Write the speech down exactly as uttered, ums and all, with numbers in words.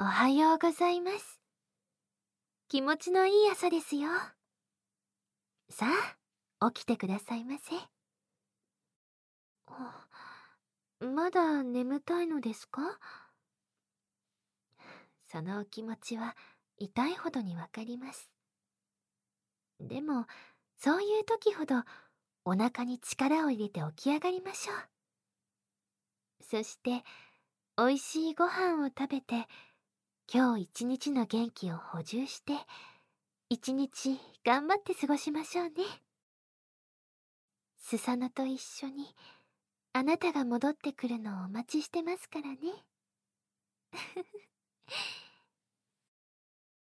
おはようございます。気持ちのいい朝ですよ。さあ、起きてくださいませ。あ、まだ眠たいのですか？そのお気持ちは痛いほどにわかります。でも、そういう時ほどお腹に力を入れて起き上がりましょう。そして、美味しいご飯を食べて、今日一日の元気を補充して、一日頑張って過ごしましょうね。スサノと一緒にあなたが戻ってくるのをお待ちしてますからね。